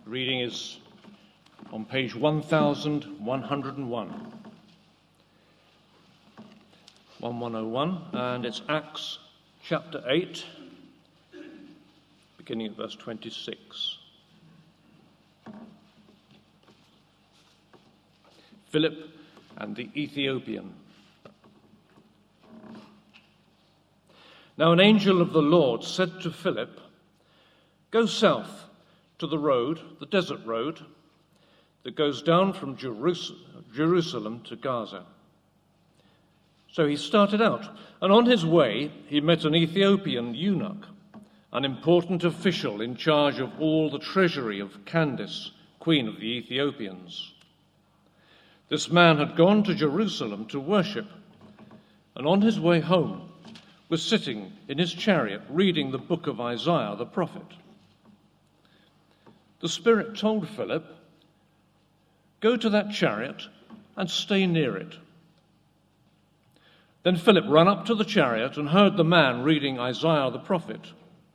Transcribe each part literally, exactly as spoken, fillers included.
reading is on page one thousand one hundred one. eleven oh one, and it's Acts chapter eight, beginning at verse twenty-six. Philip and the Ethiopian. Now an angel of the Lord said to Philip, "Go south to the road, the desert road, that goes down from Jerusalem to Gaza." So he started out, and on his way he met an Ethiopian eunuch, an important official in charge of all the treasury of Candace, queen of the Ethiopians. This man had gone to Jerusalem to worship, and on his way home was sitting in his chariot reading the book of Isaiah the prophet. The Spirit told Philip, "Go to that chariot and stay near it." Then Philip ran up to the chariot and heard the man reading Isaiah the prophet.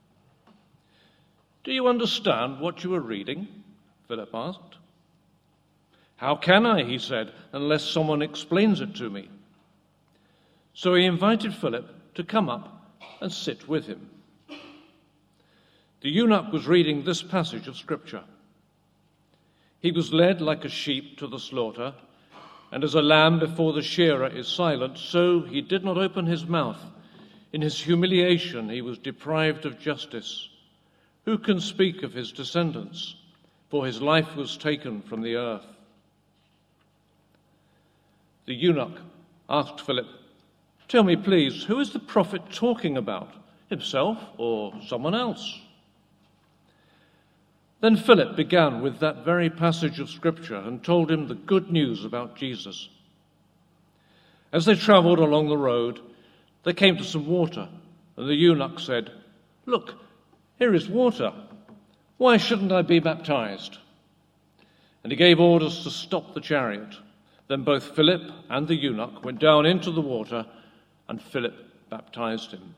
"Do you understand what you are reading?" Philip asked. "How can I," he said, "unless someone explains it to me?" So he invited Philip to come up and sit with him. The eunuch was reading this passage of Scripture. "He was led like a sheep to the slaughter, and as a lamb before the shearer is silent, so he did not open his mouth. In his humiliation he was deprived of justice. Who can speak of his descendants? For his life was taken from the earth." The eunuch asked Philip, "Tell me, please, who is the prophet talking about, himself or someone else?" Then Philip began with that very passage of Scripture and told him the good news about Jesus. As they traveled along the road, they came to some water, and the eunuch said, "Look, here is water. Why shouldn't I be baptized?" And he gave orders to stop the chariot. Then both Philip and the eunuch went down into the water, and Philip baptized him.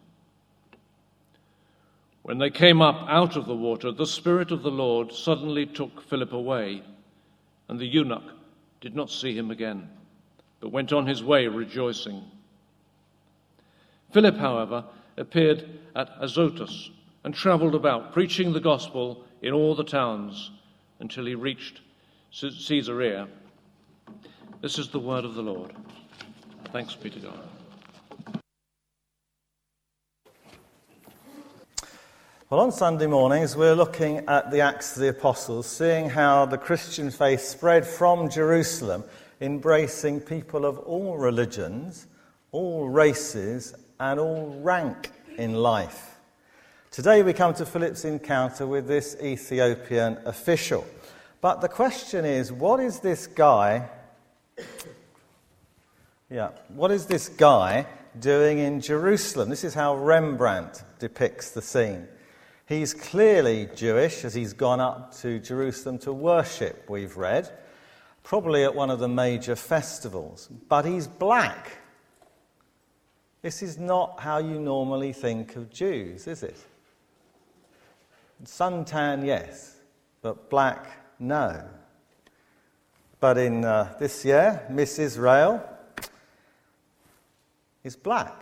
When they came up out of the water, the Spirit of the Lord suddenly took Philip away, and the eunuch did not see him again, but went on his way rejoicing. Philip, however, appeared at Azotus and traveled about, preaching the gospel in all the towns until he reached Caesarea. This is the word of the Lord. Thanks be to God. Well, on Sunday mornings, we're looking at the Acts of the Apostles, seeing how the Christian faith spread from Jerusalem, embracing people of all religions, all races, and all rank in life. Today we come to Philip's encounter with this Ethiopian official. But the question is, what is this guy... Yeah, what is this guy doing in Jerusalem? This is how Rembrandt depicts the scene. He's clearly Jewish, as he's gone up to Jerusalem to worship, we've read, probably at one of the major festivals. But he's black. This is not how you normally think of Jews, is it? Suntan, yes, but black, no. But in uh, this year, Miss Israel is black.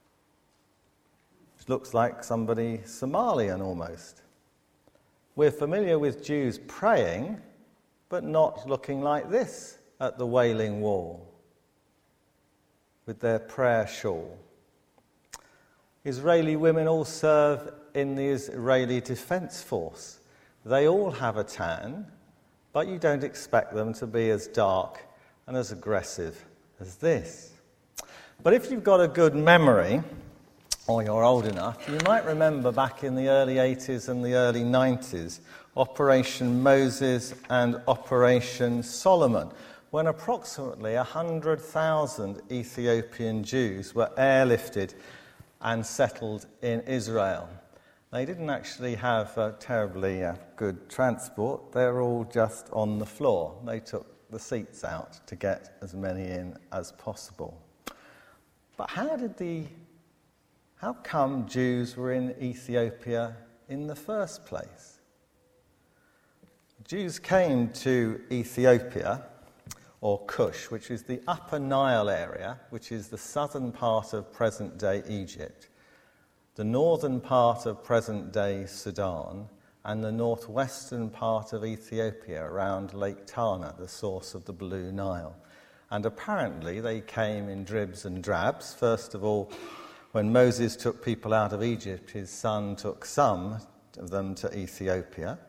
Looks like somebody Somalian almost. We're familiar with Jews praying, but not looking like this at the Wailing Wall, with their prayer shawl. Israeli women all serve in the Israeli Defence Force. They all have a tan, but you don't expect them to be as dark and as aggressive as this. But if you've got a good memory, or you're old enough, you might remember back in the early eighties and the early nineties, Operation Moses and Operation Solomon, when approximately one hundred thousand Ethiopian Jews were airlifted and settled in Israel. They didn't actually have uh, terribly uh, good transport. They were all just on the floor. They took the seats out to get as many in as possible. But how did the How come Jews were in Ethiopia in the first place? Jews came to Ethiopia, or Cush, which is the upper Nile area, which is the southern part of present-day Egypt, the northern part of present-day Sudan, and the northwestern part of Ethiopia around Lake Tana, the source of the Blue Nile. And apparently they came in dribs and drabs. First of all, when Moses took people out of Egypt, his son took some of them to Ethiopia.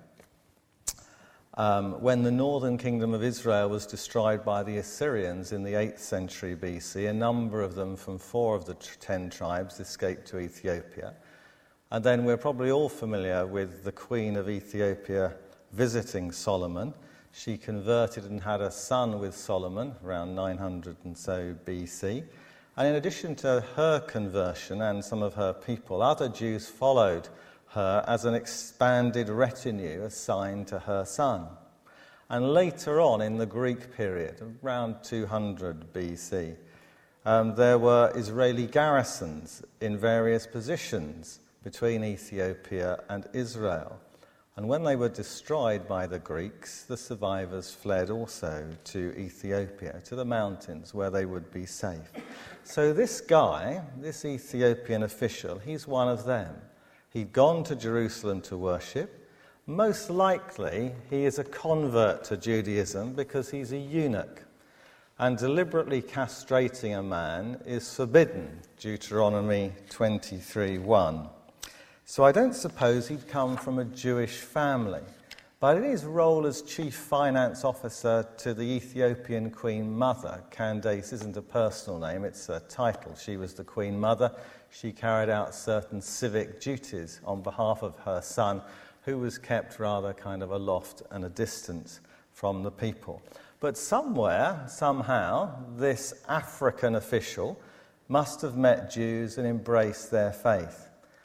Um, when the northern kingdom of Israel was destroyed by the Assyrians in the eighth century B C, a number of them from four of the t- ten tribes escaped to Ethiopia. And then we're probably all familiar with the Queen of Ethiopia visiting Solomon. She converted and had a son with Solomon around nine hundred and so B C. And in addition to her conversion and some of her people, other Jews followed her as an expanded retinue assigned to her son. And later on in the Greek period, around two hundred B C, um, there were Israeli garrisons in various positions between Ethiopia and Israel. And when they were destroyed by the Greeks, the survivors fled also to Ethiopia, to the mountains where they would be safe. So this guy, this Ethiopian official, he's one of them. He'd gone to Jerusalem to worship. Most likely, he is a convert to Judaism because he's a eunuch. And deliberately castrating a man is forbidden, Deuteronomy twenty-three one. So I don't suppose he'd come from a Jewish family. But in his role as chief finance officer to the Ethiopian Queen Mother, Candace isn't a personal name, it's a title. She was the Queen Mother. She carried out certain civic duties on behalf of her son, who was kept rather kind of aloft and a distance from the people. But somewhere, somehow, this African official must have met Jews and embraced their faith.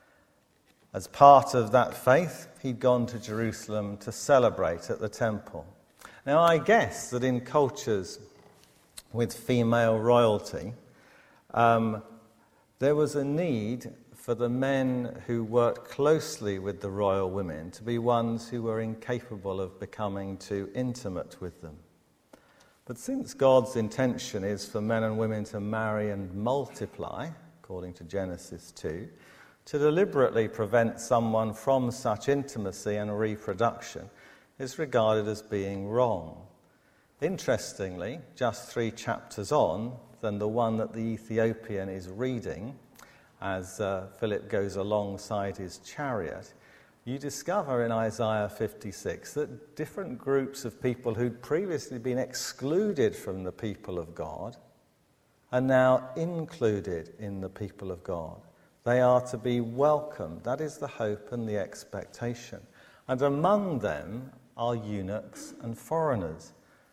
As part of that faith, he'd gone to Jerusalem to celebrate at the temple. Now, I guess that in cultures with female royalty, um, there was a need for the men who worked closely with the royal women to be ones who were incapable of becoming too intimate with them. But since God's intention is for men and women to marry and multiply, according to Genesis two, to deliberately prevent someone from such intimacy and reproduction is regarded as being wrong. Interestingly, just three chapters on than the one that the Ethiopian is reading as uh, Philip goes alongside his chariot, you discover in Isaiah fifty-six that different groups of people who'd previously been excluded from the people of God are now included in the people of God. They are to be welcomed. That is the hope and the expectation. And among them are eunuchs and foreigners.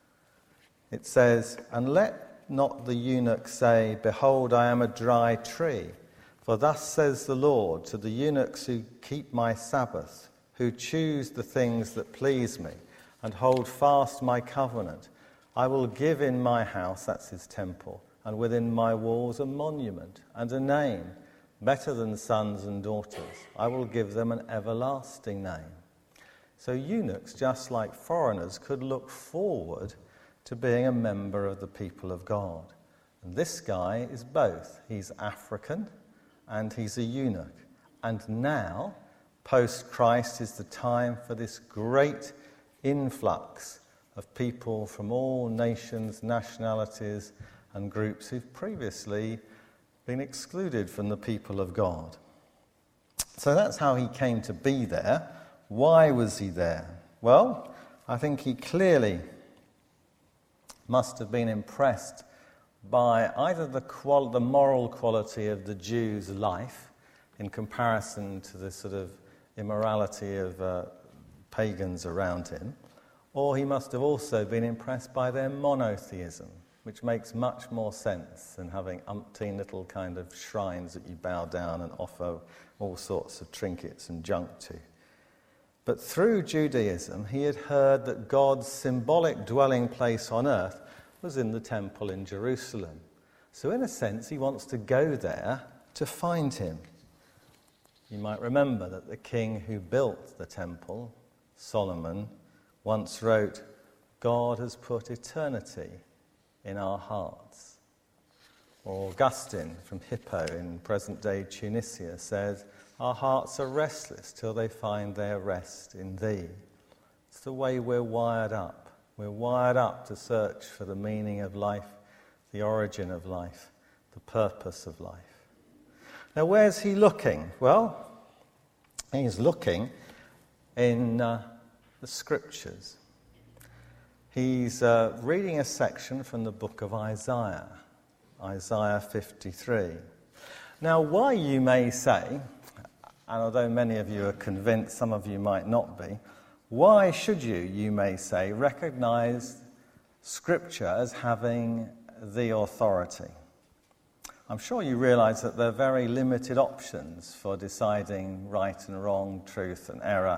It says, "And let not the eunuch say, 'Behold, I am a dry tree.' For thus says the Lord to the eunuchs who keep my Sabbath, who choose the things that please me, and hold fast my covenant. I will give in my house," that's his temple, "and within my walls a monument and a name, better than sons and daughters. I will give them an everlasting name." So eunuchs, just like foreigners, could look forward to being a member of the people of God. And this guy is both. He's African and he's a eunuch. And now, post-Christ, is the time for this great influx of people from all nations, nationalities, and groups who've previously been excluded from the people of God. So that's how he came to be there. Why was he there? Well, I think he clearly must have been impressed by either the, qual- the moral quality of the Jews' life in comparison to the sort of immorality of uh, pagans around him, or he must have also been impressed by their monotheism, which makes much more sense than having umpteen little kind of shrines that you bow down and offer all sorts of trinkets and junk to. But through Judaism, he had heard that God's symbolic dwelling place on earth was in the temple in Jerusalem. So in a sense, he wants to go there to find him. You might remember that the king who built the temple, Solomon, once wrote, God has put eternity in our hearts. Or Augustine from Hippo in present-day Tunisia says, our hearts are restless till they find their rest in thee. It's the way we're wired up. We're wired up to search for the meaning of life, the origin of life, the purpose of life. Now, where's he looking? Well, he's looking in uh, the Scriptures. He's uh, reading a section from the book of Isaiah, Isaiah fifty-three. Now, why, you may say, and although many of you are convinced, some of you might not be, why should you, you may say, recognize Scripture as having the authority? I'm sure you realize that there are very limited options for deciding right and wrong, truth and error.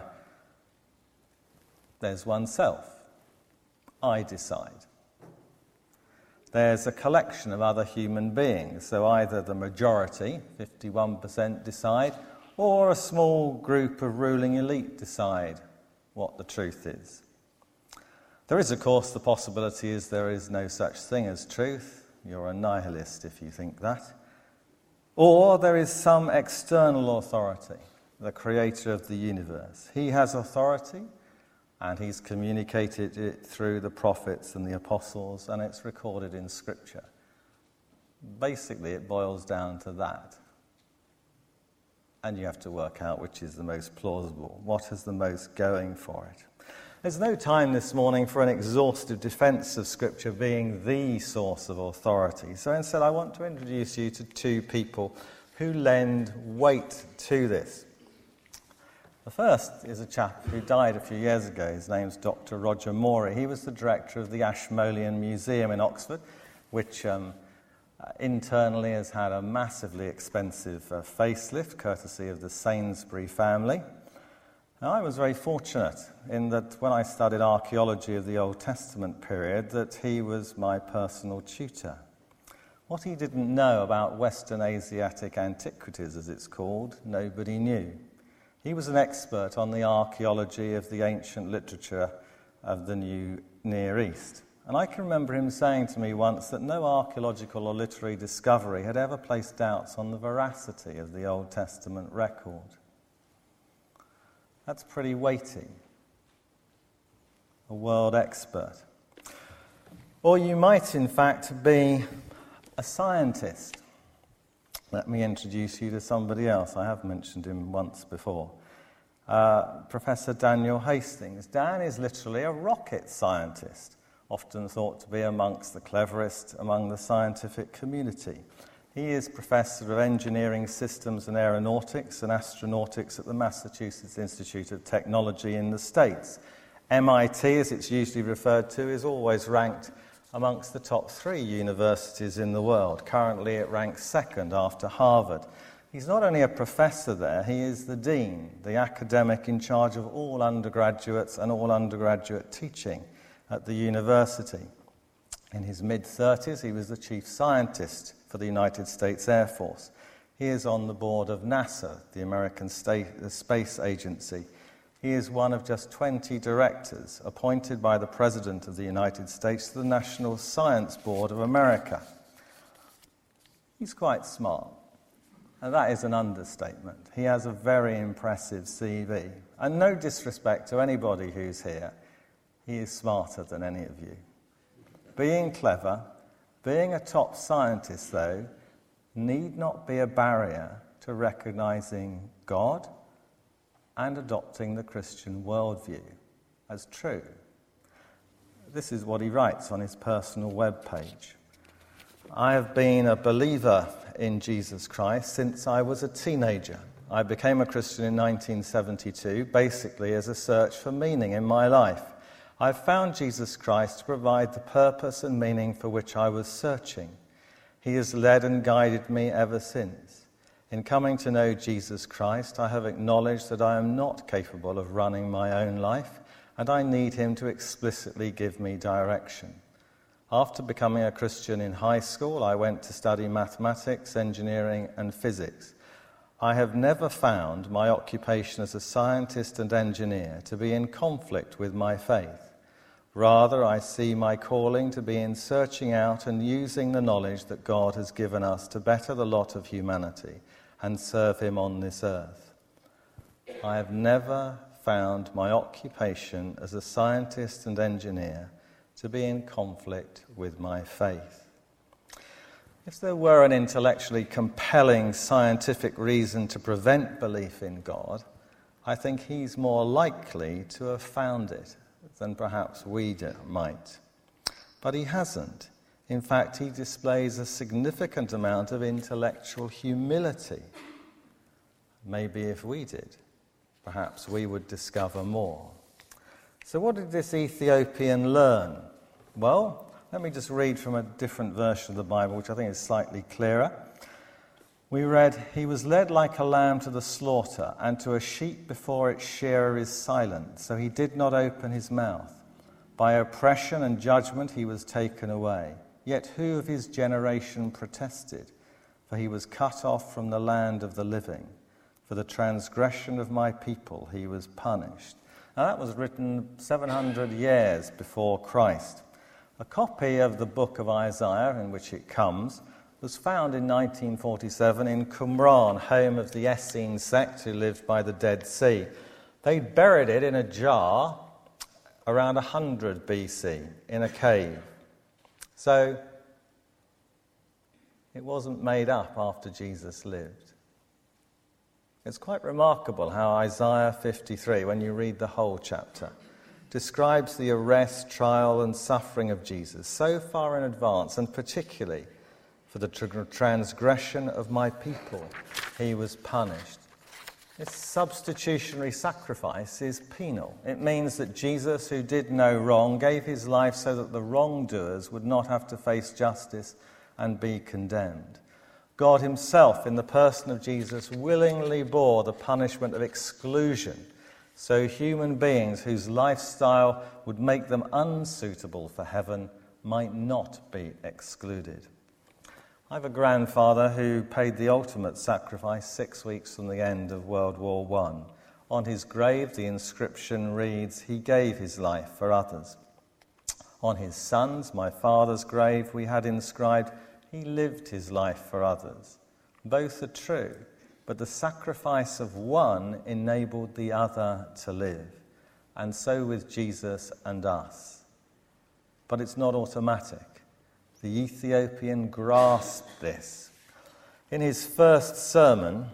There's oneself. I decide. There's a collection of other human beings, so either the majority, fifty-one percent, decide, or a small group of ruling elite decide what the truth is. There is, of course, the possibility is there is no such thing as truth. You're a nihilist if you think that. Or there is some external authority, the creator of the universe. He has authority, and he's communicated it through the prophets and the apostles, and it's recorded in Scripture. Basically, it boils down to that. And you have to work out which is the most plausible, what is the most going for it. There's no time this morning for an exhaustive defense of Scripture being the source of authority. So instead, I want to introduce you to two people who lend weight to this. The first is a chap who died a few years ago. His name's Doctor Roger Morey. He was the director of the Ashmolean Museum in Oxford, which um, uh, internally has had a massively expensive uh, facelift, courtesy of the Sainsbury family. Now, I was very fortunate in that when I studied archaeology of the Old Testament period, that he was my personal tutor. What he didn't know about Western Asiatic antiquities, as it's called, nobody knew. He was an expert on the archaeology of the ancient literature of the New Near East. And I can remember him saying to me once that no archaeological or literary discovery had ever placed doubts on the veracity of the Old Testament record. That's pretty weighty. A world expert. Or you might, in fact, be a scientist. Let me introduce you to somebody else. I have mentioned him once before. Uh, Professor Daniel Hastings. Dan is literally a rocket scientist, often thought to be amongst the cleverest among the scientific community. He is Professor of Engineering Systems and Aeronautics and Astronautics at the Massachusetts Institute of Technology in the States. M I T, as it's usually referred to, is always ranked amongst the top three universities in the world. Currently, it ranks second after Harvard. He's not only a professor there, he is the dean, the academic in charge of all undergraduates and all undergraduate teaching at the university. In his mid-thirties, he was the chief scientist for the United States Air Force. He is on the board of NASA, the American State, the Space Agency. He is one of just twenty directors appointed by the President of the United States to the National Science Board of America. He's quite smart, and that is an understatement. He has a very impressive C V, and no disrespect to anybody who's here, he is smarter than any of you. Being clever, being a top scientist, though, need not be a barrier to recognizing God and adopting the Christian worldview as true. This is what he writes on his personal webpage. I have been a believer in Jesus Christ since I was a teenager. I became a Christian in nineteen seventy-two, basically as a search for meaning in my life. I've found Jesus Christ to provide the purpose and meaning for which I was searching. He has led and guided me ever since. In coming to know Jesus Christ, I have acknowledged that I am not capable of running my own life, and I need him to explicitly give me direction. After becoming a Christian in high school, I went to study mathematics, engineering, and physics. I have never found my occupation as a scientist and engineer to be in conflict with my faith. Rather, I see my calling to be in searching out and using the knowledge that God has given us to better the lot of humanity and serve him on this earth. I have never found my occupation as a scientist and engineer to be in conflict with my faith. If there were an intellectually compelling scientific reason to prevent belief in God, I think he's more likely to have found it than perhaps we do, might. But he hasn't. In fact, he displays a significant amount of intellectual humility. Maybe if we did, perhaps we would discover more. So what did this Ethiopian learn? Well, let me just read from a different version of the Bible, which I think is slightly clearer. We read, "He was led like a lamb to the slaughter, and to a sheep before its shearer is silent, so he did not open his mouth. By oppression and judgment he was taken away. Yet who of his generation protested? For he was cut off from the land of the living. For the transgression of my people he was punished." Now that was written seven hundred years before Christ. A copy of the book of Isaiah, in which it comes, was found in nineteen forty-seven in Qumran, home of the Essene sect who lived by the Dead Sea. They buried it in a jar around one hundred B C in a cave. So it wasn't made up after Jesus lived. It's quite remarkable how Isaiah fifty-three, when you read the whole chapter, describes the arrest, trial, and suffering of Jesus so far in advance, and particularly for the transgression of my people, he was punished. This substitutionary sacrifice is penal. It means that Jesus, who did no wrong, gave his life so that the wrongdoers would not have to face justice and be condemned. God himself, in the person of Jesus, willingly bore the punishment of exclusion, so human beings whose lifestyle would make them unsuitable for heaven might not be excluded. I have a grandfather who paid the ultimate sacrifice six weeks from the end of World War One. On his grave, the inscription reads, "He gave his life for others." On his son's, my father's grave, we had inscribed, "He lived his life for others." Both are true, but the sacrifice of one enabled the other to live, and so with Jesus and us. But it's not automatic. The Ethiopian grasped this. In his first sermon,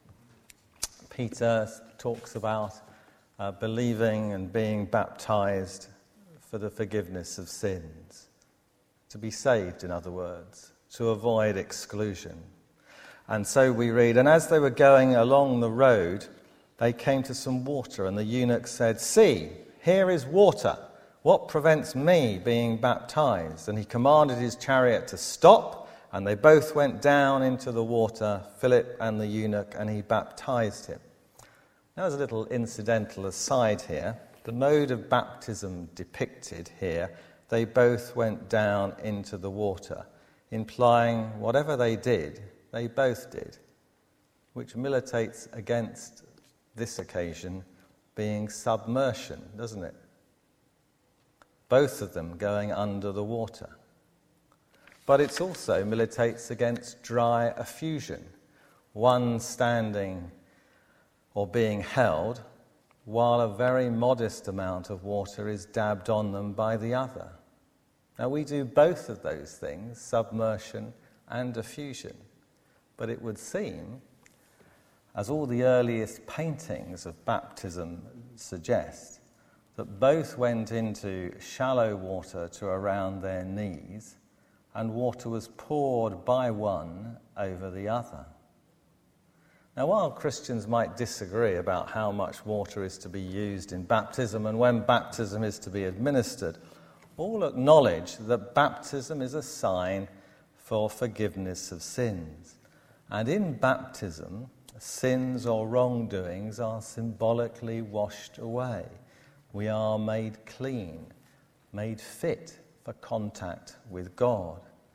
Peter talks about uh, believing and being baptized for the forgiveness of sins. To be saved, in other words, to avoid exclusion. And so we read, "And as they were going along the road, they came to some water, and the eunuch said, 'See, here is water. What prevents me being baptized?' And he commanded his chariot to stop, and they both went down into the water, Philip and the eunuch, and he baptized him." Now, as a little incidental aside here, the mode of baptism depicted here, they both went down into the water, implying whatever they did, they both did, which militates against this occasion being submersion, doesn't it? Both of them going under the water. But it also militates against dry effusion, one standing or being held while a very modest amount of water is dabbed on them by the other. Now, we do both of those things, submersion and effusion. But it would seem, as all the earliest paintings of baptism suggest, that both went into shallow water to around their knees, and water was poured by one over the other. Now, while Christians might disagree about how much water is to be used in baptism and when baptism is to be administered, all acknowledge that baptism is a sign for forgiveness of sins. And in baptism, sins or wrongdoings are symbolically washed away. We are made clean, made fit for contact with God.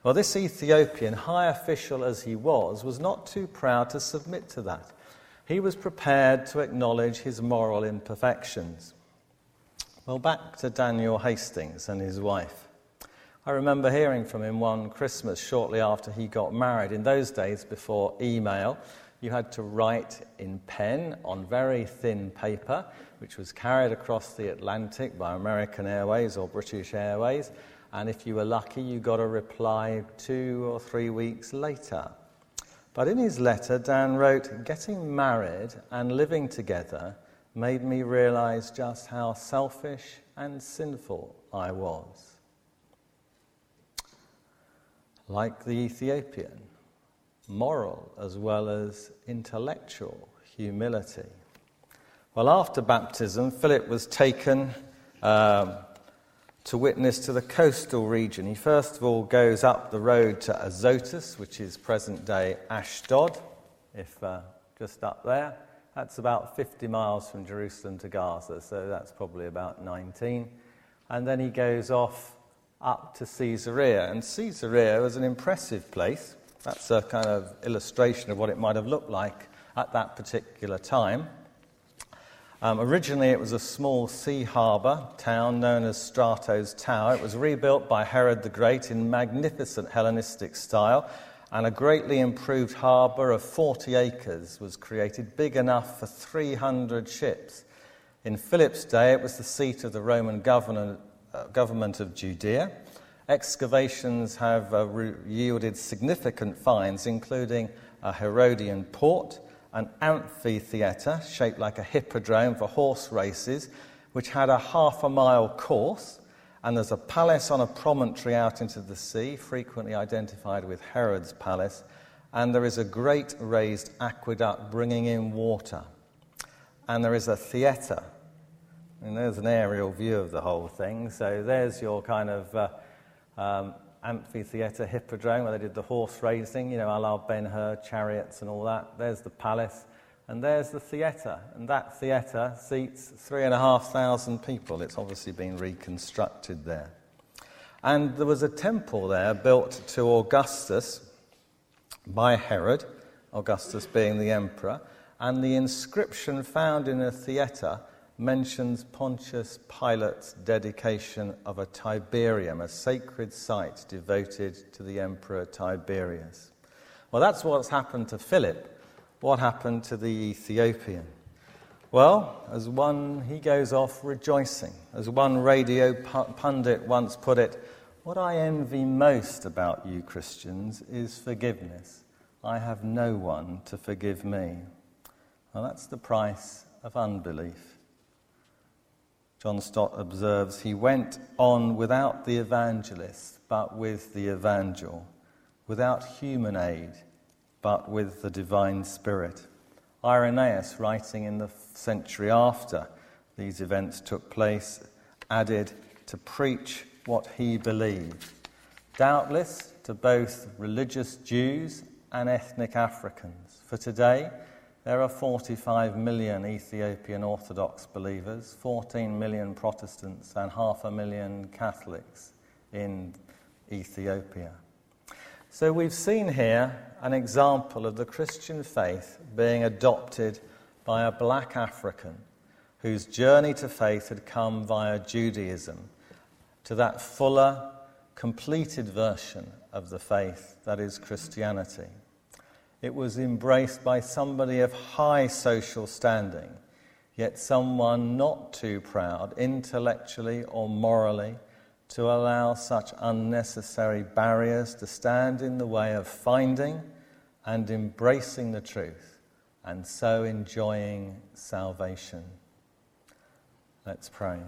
Well, this Ethiopian, high official as he was, was not too proud to submit to that. He was prepared to acknowledge his moral imperfections. Well, back to Daniel Hastings and his wife. I remember hearing from him one Christmas shortly after he got married. In those days, before email, you had to write in pen on very thin paper, which was carried across the Atlantic by American Airways or British Airways, and if you were lucky, you got a reply two or three weeks later. But in his letter, Dan wrote, "Getting married and living together made me realize just how selfish and sinful I was." Like the Ethiopian, moral as well as intellectual humility. Well, after baptism, Philip was taken um, to witness to the coastal region. He first of all goes up the road to Azotus, which is present-day Ashdod, if uh, just up there. That's about fifty miles from Jerusalem to Gaza, so that's probably about nineteen. And then he goes off up to Caesarea, and Caesarea was an impressive place. That's a kind of illustration of what it might have looked like at that particular time. Um, originally, it was a small sea harbour town known as Strato's Tower. It was rebuilt by Herod the Great in magnificent Hellenistic style, and a greatly improved harbour of forty acres was created, big enough for three hundred ships. In Philip's day, it was the seat of the Roman governor, uh, government of Judea. Excavations have uh, re- yielded significant finds, including a Herodian port, an amphitheatre shaped like a hippodrome for horse races, which had a half a mile course, and there's a palace on a promontory out into the sea, frequently identified with Herod's palace, and there is a great raised aqueduct bringing in water. And there is a theatre, and there's an aerial view of the whole thing, so there's your kind of uh, um, amphitheatre, hippodrome, where they did the horse racing, you know, a la Ben-Hur, chariots and all that. There's the palace, and there's the theatre. And that theatre seats three and a half thousand people. It's obviously been reconstructed there. And there was a temple there built to Augustus by Herod, Augustus being the emperor, and the inscription found in the theatre mentions Pontius Pilate's dedication of a Tiberium, a sacred site devoted to the Emperor Tiberius. Well, that's what's happened to Philip. What happened to the Ethiopian? Well, as one, he goes off rejoicing. As one radio pundit once put it, "What I envy most about you Christians is forgiveness. I have no one to forgive me." Well, that's the price of unbelief. John Stott observes, "He went on without the evangelist, but with the evangel, without human aid, but with the divine spirit." Irenaeus, writing in the century after these events took place, added, "to preach what he believed," doubtless to both religious Jews and ethnic Africans. For today, there are forty-five million Ethiopian Orthodox believers, fourteen million Protestants, and half a million Catholics in Ethiopia. So we've seen here an example of the Christian faith being adopted by a black African whose journey to faith had come via Judaism to that fuller, completed version of the faith that is Christianity. It was embraced by somebody of high social standing, yet someone not too proud, intellectually or morally, to allow such unnecessary barriers to stand in the way of finding and embracing the truth, and so enjoying salvation. Let's pray.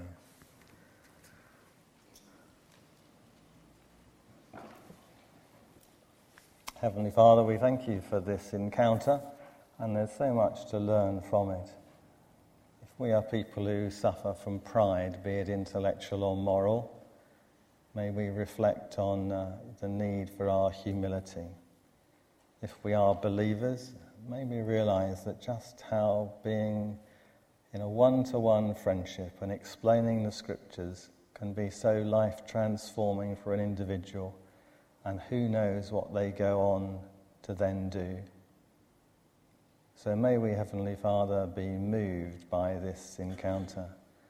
Heavenly Father, we thank you for this encounter, and there's so much to learn from it. If we are people who suffer from pride, be it intellectual or moral, may we reflect on uh, the need for our humility. If we are believers, may we realize that just how being in a one-to-one friendship and explaining the scriptures can be so life-transforming for an individual, and who knows what they go on to then do. So may we, Heavenly Father, be moved by this encounter,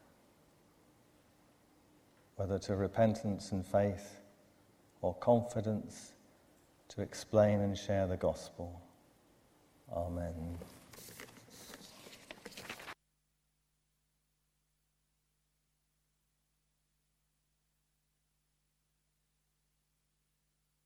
whether to repentance and faith or confidence to explain and share the gospel. Amen.